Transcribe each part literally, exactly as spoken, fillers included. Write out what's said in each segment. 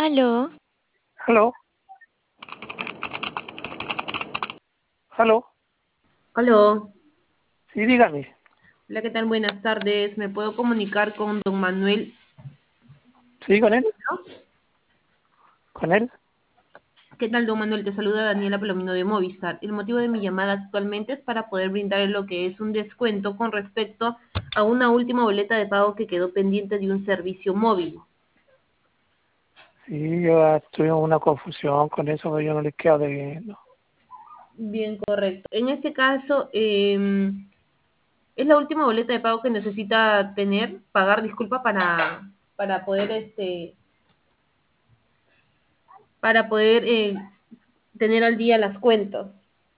Aló, Aló, aló, Aló, sí, dígame. hola, ¿qué tal? Buenas tardes. ¿Me puedo comunicar con don Manuel? ¿Sí, con él? ¿No? ¿Con él? ¿Qué tal, don Manuel? Te saluda Daniela Palomino de Movistar. El motivo de mi llamada actualmente es para poder brindarle lo que es un descuento con respecto a una última boleta de pago que quedó pendiente de un servicio móvil. Sí, yo ah, tuve una confusión con eso, pero yo no les quedo debiendo. Bien, correcto. En este caso, eh, es la última boleta de pago que necesita tener, pagar, disculpa, para, para poder, este, para poder eh, tener al día las cuentas.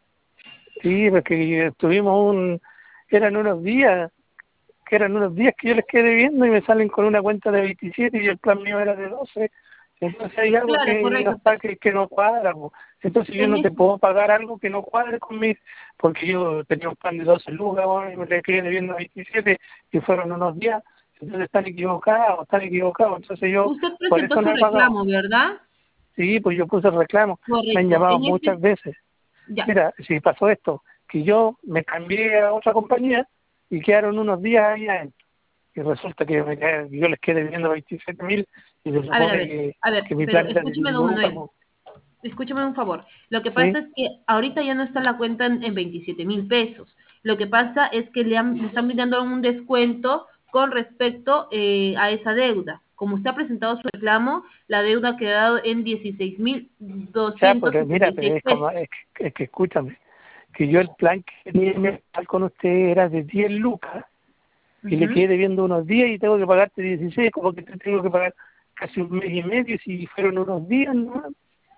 Sí, porque tuvimos un... Eran unos días, que eran unos días que yo les quedé debiendo y me salen con una cuenta de veintisiete y el plan mío era de doce. Entonces hay algo Claro, que no correcto. está, que, que no cuadra, po. Entonces yo En no te este puedo pagar algo que no cuadre conmigo, porque yo tenía un plan de doce lucas, bueno, y me le quedé debiendo veintisiete y fueron unos días. Entonces están equivocados, están equivocados. Entonces yo Usted por presentó eso no su he pagado. reclamo, ¿verdad? Sí, pues yo puse reclamo, me han Correcto. llamado En muchas este, veces. ya. Mira, si pasó esto, que yo me cambié a otra compañía y quedaron unos días ahí adentro. Y resulta que me quedé- yo les quedé debiendo veintisiete mil y se A ver, a supone ver, que, a ver, que mi pero plan era de escúcheme, diez don lucas, Manuel. po. Escúcheme un favor. Lo que ¿Sí? pasa es que ahorita ya no está la cuenta en, en veintisiete mil pesos. Lo que pasa es que le, han- le están brindando un descuento con respecto eh, a esa deuda. Como usted ha presentado su reclamo, la deuda ha quedado en dieciséis mil Ya, doscientos pero setenta mira, y pero seis es como, pesos. es que, es que escúchame, que yo el plan que tenía mensual con usted era de diez lucas y le Ujú. quedé debiendo unos días y tengo que pagarte dieciséis, como que te tengo que pagar casi un mes y medio si fueron unos días, ¿no?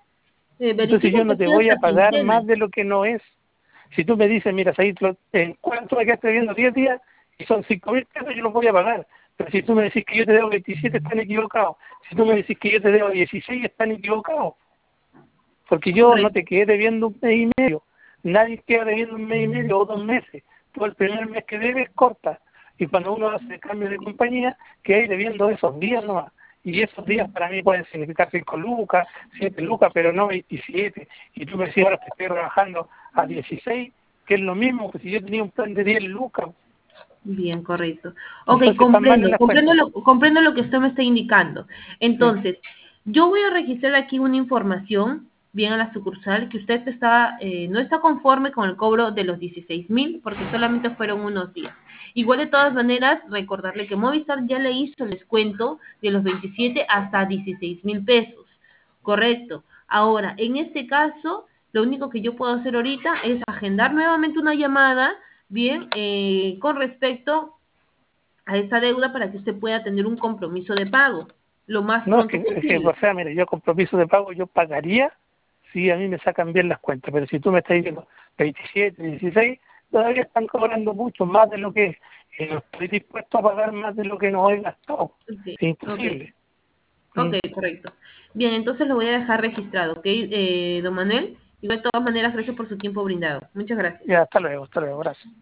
Eh, Entonces verifique yo que no ha te sido voy a esta pagar quincena. más de lo que no es. Si tú me dices, mira, ahí en cuánto me quedaste viendo diez días y son cinco mil pesos, yo los voy a pagar. Pero si tú me decís que yo te debo veintisiete, están equivocados. Si tú me decís que yo te debo dieciséis, están equivocados. Porque yo no Correcto. te quedé debiendo un mes y medio. Nadie queda debiendo un mes y medio o dos meses. Tú el primer mes que debes corta. Y cuando uno hace el cambio de compañía, queda ahí debiendo esos días nomás. Y esos días para mí pueden significar cinco lucas, siete lucas, pero no veintisiete. Y tú me decís ahora que estoy trabajando a dieciséis, que es lo mismo que si yo tenía un plan de diez lucas. Bien, correcto. Ok, Entonces están mal en comprendo, las comprendo cuentas. lo, comprendo lo que usted me está indicando. Sí. Entonces, yo voy a registrar aquí una información, bien a la sucursal, que usted está, eh, no está conforme con el cobro de los dieciséis mil, porque solamente fueron unos días. Igual de todas maneras, recordarle que Movistar ya le hizo el descuento de los veintisiete hasta dieciséis mil pesos. Correcto. Ahora, en este caso, lo único que yo puedo hacer ahorita es agendar nuevamente una llamada, bien, eh, con respecto a esta deuda para que usted pueda tener un compromiso de pago lo más No, es que, pronto es que, o posible. sea, mire, yo compromiso de pago yo pagaría si a mí me sacan bien las cuentas, pero si tú me estás diciendo veintisiete, dieciséis, todavía están cobrando mucho más de lo que y no estoy dispuesto a pagar más de lo que no he gastado. Ok, Es ok, imposible. Mm. ok, correcto. Bien, entonces lo voy a dejar registrado, ¿ok, eh, don Manuel? Y de todas maneras, gracias por su tiempo brindado. Muchas gracias. Ya, hasta luego, hasta luego, gracias.